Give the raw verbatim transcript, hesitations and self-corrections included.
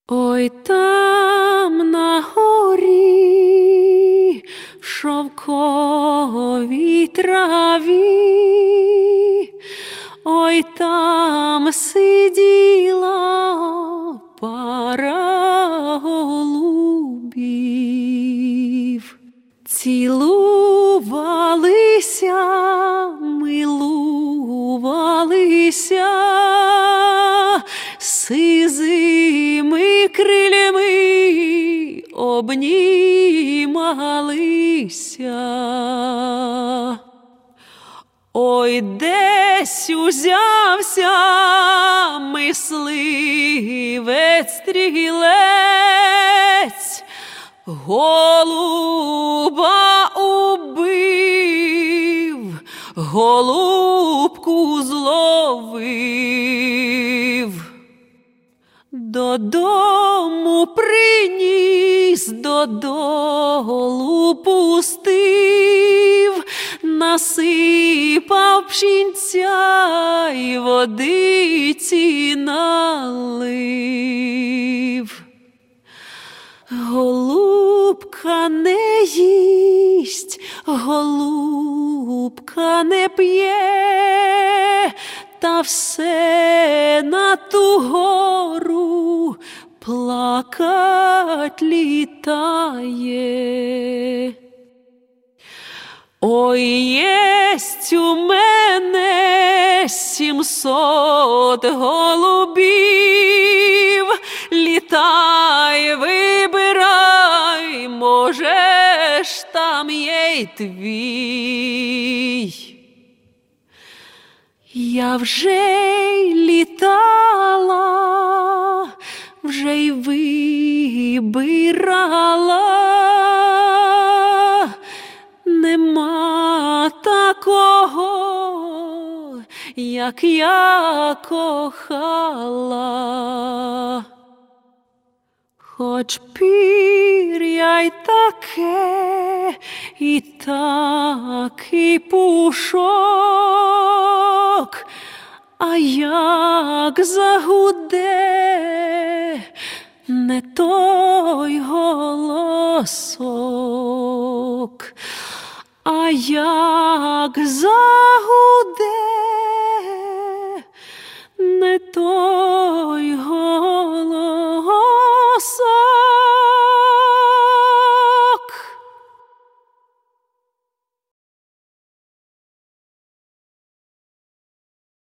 Ой там на горі, в шовковій траві, ой там сиділа пара голубів. Цілувалися, милувалися, сизими крилями обнімалися. Ой, десь узявся мисливець-стрілець, голуба убив, голубку зловив. Додому приніс, додолу пустив, насипав пшінця й водиці налив. Голубка не їсть, голубка не п'є, та все на ту гору плакать літає. Ой, єсть у мене сімсот голубів, літай, вибирай, можеш, там є й твій. Я вже й літала, вже й вибирала, нема такого, як я кохала. Хоч пір'я й таке, і такий пушок, а як загуде не той голосок, а як загуде